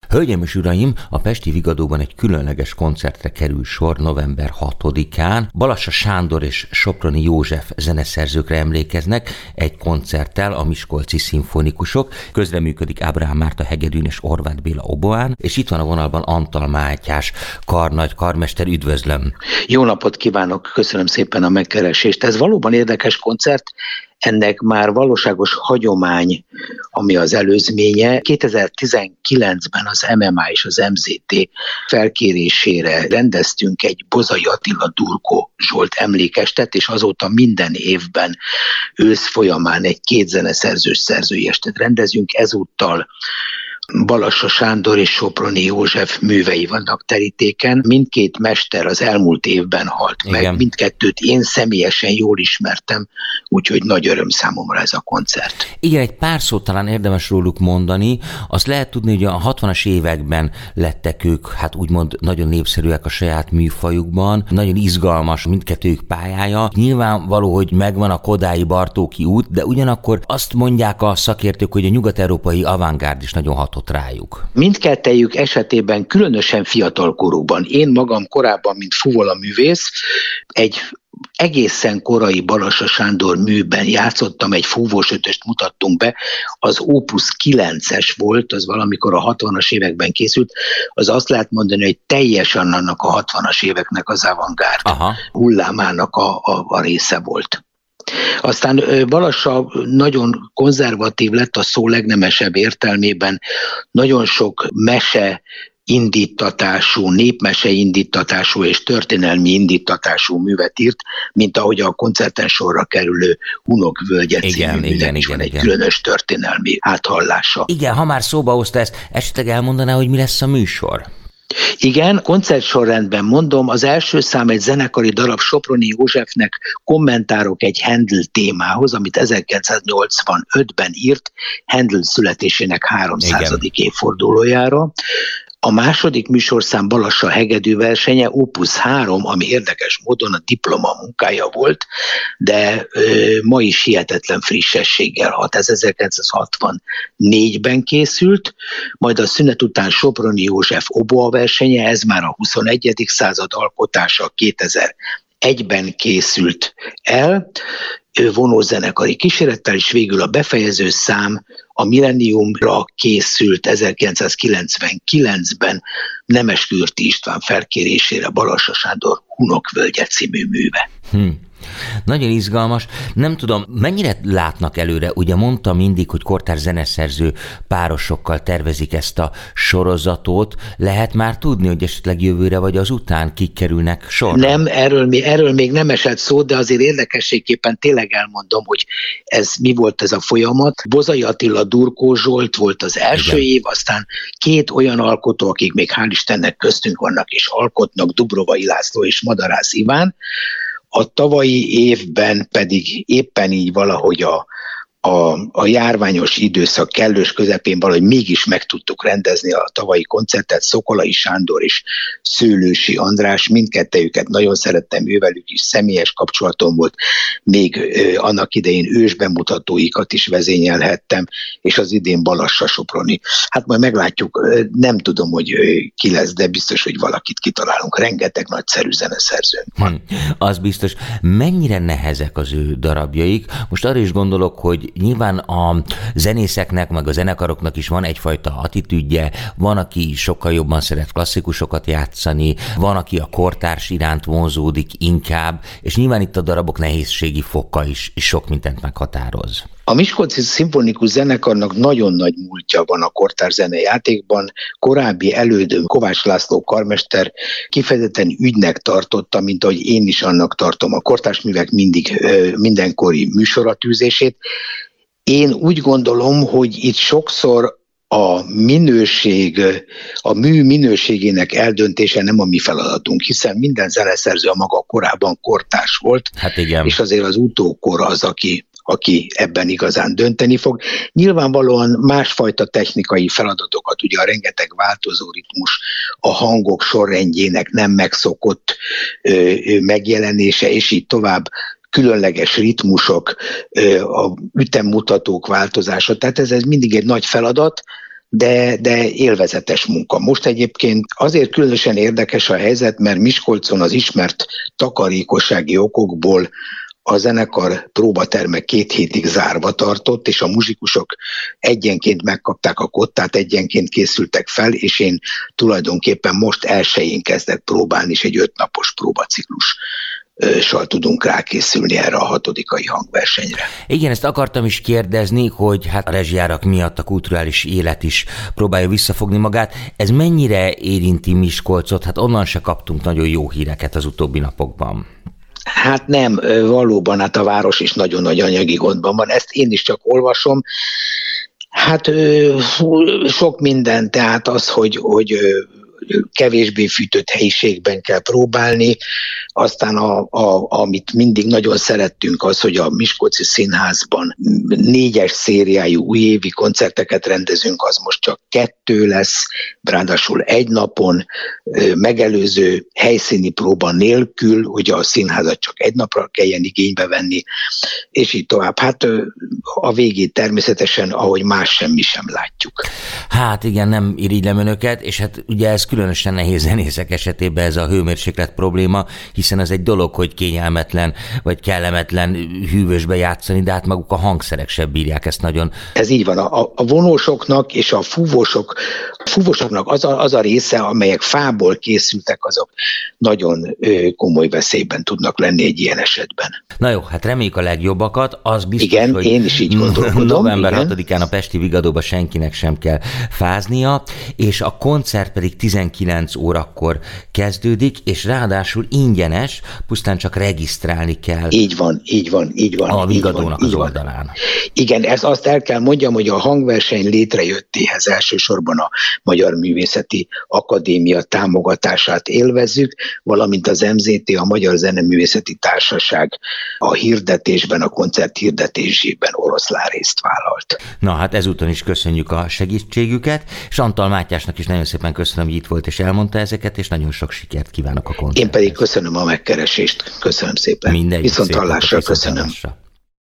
Hölgyeim és uraim, a Pesti Vigadóban egy különleges koncertre kerül sor november 6-án. Balassa Sándor és Soproni József zeneszerzőkre emlékeznek egy koncerttel a miskolci szimfonikusok. Közreműködik Ábrahám Márta hegedűn és Horváth Béla oboán, és itt van a vonalban Antal Mátyás, karnagy, karmester, üdvözlöm. Jó napot kívánok, köszönöm szépen a megkeresést. Ez valóban érdekes koncert, ennek már valóságos hagyomány, ami az előzménye. 2019-ben az MMA és az MZT felkérésére rendeztünk egy Bozai Attila Durkó Zsolt emlékestet, és azóta minden évben ősz folyamán egy kétzeneszerzős szerzői estet rendezünk. Ezúttal Balassa Sándor és Soproni József művei vannak terítéken. Mindkét mester az elmúlt évben halt meg. Igen. Mindkettőt én személyesen jól ismertem, úgyhogy nagy öröm számomra ez a koncert. Igen, egy pár szót talán érdemes róluk mondani. Azt lehet tudni, hogy a 60-as években lettek ők, hát úgymond nagyon népszerűek a saját műfajukban. Nagyon izgalmas mindkettőjük pályája. Nyilvánvaló, hogy megvan a Kodályi Bartóki út, de ugyanakkor azt mondják a szakértők, hogy a nyugat-európai avantgárd is nagyon hatott rájuk. Mindkettejük esetében különösen fiatalkorúban. Én magam korábban, mint fuvola művész, egy egészen korai Balassa Sándor műben játszottam, egy fúvós ötöst mutattunk be, az Opus 9-es volt, az valamikor a 60-as években készült, az azt lehet mondani, hogy teljesen annak a 60-as éveknek az avantgárd hullámának a része volt. Aztán Balassa nagyon konzervatív lett a szó legnemesebb értelmében, nagyon sok mese indítatású, népmese indítatású és történelmi indítatású művet írt, mint ahogy a koncerten sorra kerülő Hunok-völgye című műnek is van egy különös történelmi áthallása. Igen, ha már szóba hozta ezt, esetleg elmondaná, hogy mi lesz a műsor? Igen, koncertsorrendben mondom, az első szám egy zenekari darab Soproni Józsefnek kommentárok egy Handel témához, amit 1985-ben írt Handel születésének 300. évfordulójára. A második műsorszám Balassa hegedű versenye, Opus 3, ami érdekes módon a diploma munkája volt, de ma is hihetetlen frissességgel hat. Ez 1964-ben készült, majd a szünet után Soproni József oboa versenye, ez már a 21. század alkotása, 2001-ben készült el, vonózenekari kísérettel, és végül a befejező szám a Millenniumra készült 1999-ben Nemeskürti István felkérésére Balassa Sándor Hunok-völgye című műve. Nagyon izgalmas. Nem tudom, mennyire látnak előre? Ugye mondta mindig, hogy kortárs zeneszerző párosokkal tervezik ezt a sorozatot. Lehet már tudni, hogy esetleg jövőre vagy azután kik kerülnek sorra? Nem, erről még nem esett szó, de azért érdekességképpen tényleg elmondom, hogy mi volt ez a folyamat. Bozai Attila Durkó Zsolt volt az első év, aztán két olyan alkotó, akik még hál' Istennek köztünk vannak és alkotnak, Dubrovai László és Madarász Iván. A tavalyi évben pedig éppen így valahogy a járványos időszak kellős közepén valahogy mégis meg tudtuk rendezni a tavalyi koncertet. Szokolai Sándor és Szőlősi András, mindkettejüket nagyon szerettem, ővelük is személyes kapcsolatom volt, még annak idején ősbemutatóikat is vezényelhettem, és az idén Balassa Soproni. Hát majd meglátjuk, nem tudom, hogy ki lesz, de biztos, hogy valakit kitalálunk. Rengeteg nagyszerű zeneszerzőnk van. Az biztos. Mennyire nehezek az ő darabjaik? Most arra is gondolok, hogy nyilván a zenészeknek, meg a zenekaroknak is van egyfajta attitűdje, van, aki sokkal jobban szeret klasszikusokat játszani, van, aki a kortárs iránt vonzódik inkább, és nyilván itt a darabok nehézségi foka is sok mindent meghatároz. A Miskolci Szimfonikus Zenekarnak nagyon nagy múltja van a kortárs zenejátékban. Korábbi elődöm Kovács László karmester kifejezetten ügynek tartotta, mint ahogy én is annak tartom a kortárs művek mindenkori műsoratűzését. Én úgy gondolom, hogy itt sokszor a mű minőségének eldöntése nem a mi feladatunk, hiszen minden zeneszerző a maga korában kortárs volt, hát igen. És azért az utókor az, aki ebben igazán dönteni fog. Nyilvánvalóan másfajta technikai feladatokat, ugye a rengeteg változó ritmus, a hangok sorrendjének nem megszokott megjelenése, és így tovább, különleges ritmusok, a ütemmutatók változása. Tehát ez mindig egy nagy feladat, de élvezetes munka. Most egyébként azért különösen érdekes a helyzet, mert Miskolcon az ismert takarékossági okokból a zenekar próbaterme 2 hétig zárva tartott, és a muzsikusok egyenként megkapták a kottát, egyenként készültek fel, és én tulajdonképpen most 1-én kezdek próbálni, és egy 5 napos próbaciklussal tudunk rákészülni erre a 6. hangversenyre. Igen, ezt akartam is kérdezni, hogy hát a rezsijárak miatt a kulturális élet is próbálja visszafogni magát. Ez mennyire érinti Miskolcot? Hát onnan se kaptunk nagyon jó híreket az utóbbi napokban. Hát nem, valóban hát a város is nagyon nagy anyagi gondban van, ezt én is csak olvasom. Hát sok minden, tehát az, hogy kevésbé fűtött helyiségben kell próbálni, aztán amit mindig nagyon szerettünk az, hogy a Miskolci Színházban 4-es szériájú újévi koncerteket rendezünk, az most csak 2 lesz, ráadásul egy napon, megelőző helyszíni próba nélkül, hogy a színházat csak egy napra kelljen igénybe venni, és így tovább. Hát a végét természetesen, ahogy más semmi sem látjuk. Hát igen, nem irigylem önöket, és hát ugye ez különösen nehéz zenészek esetében ez a hőmérséklet probléma, hiszen az egy dolog, hogy kényelmetlen vagy kellemetlen hűvösbe játszani, de hát maguk a hangszerek sem bírják ezt nagyon. Ez így van. A vonósoknak és a fúvósoknak az a része, amelyek fából készültek, azok nagyon komoly veszélyben tudnak lenni egy ilyen esetben. Na jó, hát reméljük a legjobbakat. Az biztos, igen, hogy én is így gondolkodom. November 6-án a Pesti Vigadóba senkinek sem kell fáznia, és a koncert pedig 19 órakor kezdődik, és ráadásul ingyenes, pusztán csak regisztrálni kell. Így van. A Vigadónak az oldalán. Igen, azt el kell mondjam, hogy a hangverseny létrejöttéhez elsősorban a Magyar Művészeti Akadémia támogatását élvezzük, valamint az MZT, a Magyar Zeneművészeti Társaság a hirdetésben, a koncert hirdetésében oroszlán részt vállalt. Na hát ezúton is köszönjük a segítségüket, és Antal Mátyásnak is nagyon szépen köszönöm, hogy itt volt és elmondta ezeket, és nagyon sok sikert kívánok a koncerthez. Én pedig köszönöm a megkeresést, köszönöm szépen. Mindegy, Viszont hallásra, köszönöm.